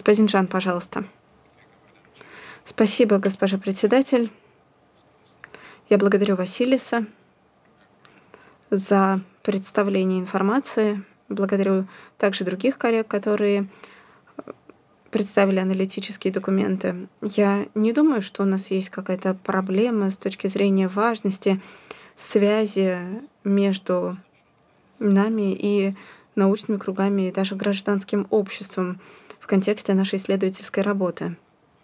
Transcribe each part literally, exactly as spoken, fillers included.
Господин Жан, пожалуйста. Спасибо, госпожа председатель. Я благодарю Василиса за представление информации. Благодарю также других коллег, которые представили аналитические документы. Я не думаю, что у нас есть какая-то проблема с точки зрения важности связи между нами и научными кругами, и даже гражданским обществом в контексте нашей исследовательской работы.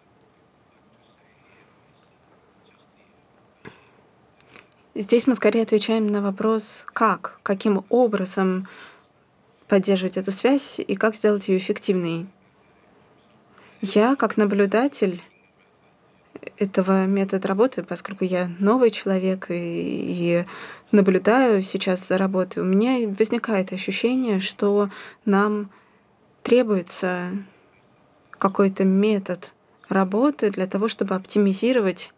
Здесь мы скорее отвечаем на вопрос, как, каким образом поддерживать эту связь и как сделать ее эффективной. Я, как наблюдатель этого метода работы, поскольку я новый человек и, и наблюдаю сейчас за работой, у меня возникает ощущение, что нам требуется какой-то метод работы для того, чтобы оптимизировать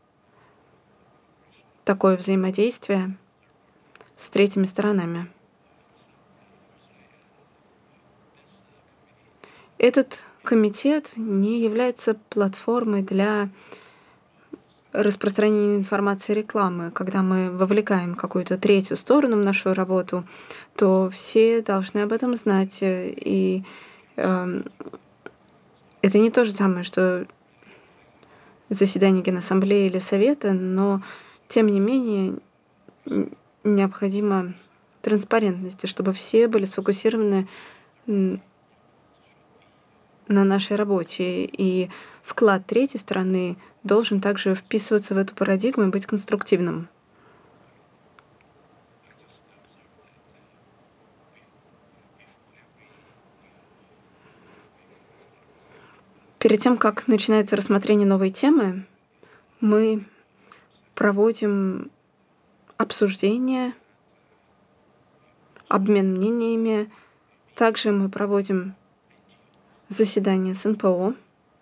такое взаимодействие с третьими сторонами. Этот комитет не является платформой для распространения информации и рекламы. Когда мы вовлекаем какую-то третью сторону в нашу работу, то все должны об этом знать. И э, это не то же самое, что заседание Генассамблеи или Совета, но тем не менее необходима транспарентность, чтобы все были сфокусированы на нашей работе. И вклад третьей стороны должен также вписываться в эту парадигму и быть конструктивным. Перед тем, как начинается рассмотрение новой темы, мы проводим обсуждение, обмен мнениями. Также мы проводим заседание с эн пэ о.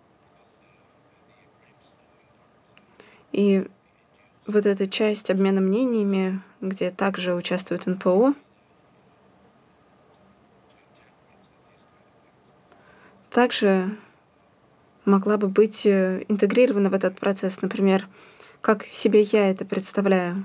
И вот эта часть обмена мнениями, где также участвует эн пэ о, также могла бы быть интегрирована в этот процесс. Например, как себе я это представляю.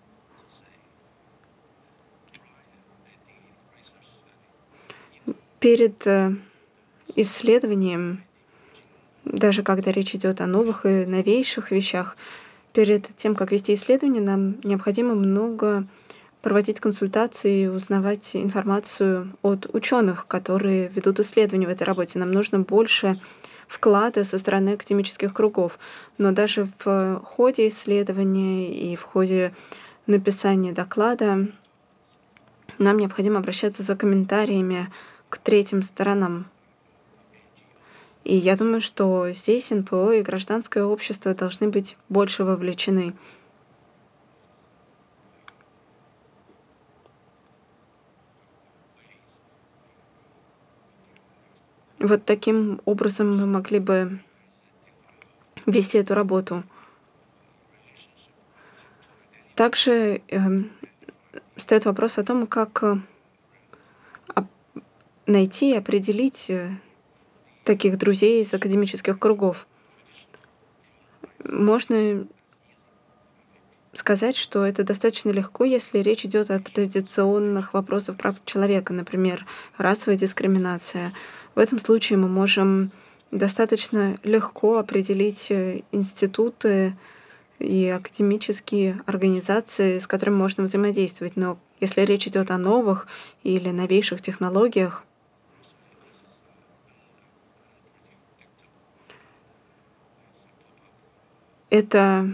Перед исследованием, даже когда речь идет о новых и новейших вещах, перед тем, как вести исследование, нам необходимо много проводить консультации и узнавать информацию от ученых, которые ведут исследования в этой работе. Нам нужно больше вклада со стороны академических кругов. Но даже в ходе исследования и в ходе написания доклада нам необходимо обращаться за комментариями к третьим сторонам. И я думаю, что здесь эн пэ о и гражданское общество должны быть больше вовлечены. Вот таким образом мы могли бы вести эту работу. Также э, встаёт вопрос о том, как э, найти и определить э, таких друзей из академических кругов. Можно сказать, что это достаточно легко, если речь идет о традиционных вопросах прав человека, например, расовая дискриминация. В этом случае мы можем достаточно легко определить институты и академические организации, с которыми можно взаимодействовать. Но если речь идет о новых или новейших технологиях, это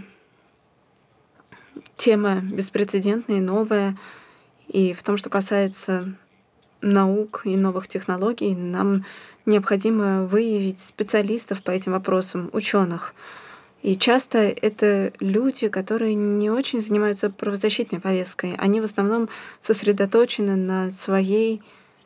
тема беспрецедентная и новая. И в том, что касается наук и новых технологий, нам необходимо выявить специалистов по этим вопросам, ученых. И часто это люди, которые не очень занимаются правозащитной повесткой. Они в основном сосредоточены на своей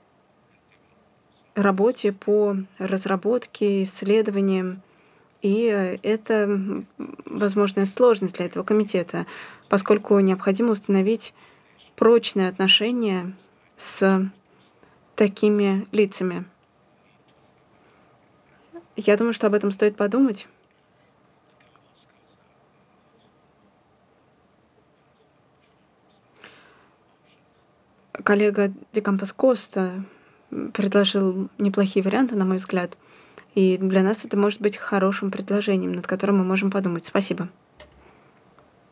работе по разработке, исследованиям. И это возможная сложность для этого комитета, поскольку необходимо установить прочные отношения с такими лицами. Я думаю, что об этом стоит подумать. Коллега Де Кампос Коста м, предложил неплохие варианты, на мой взгляд. И для нас это может быть хорошим предложением, над которым мы можем подумать. Спасибо.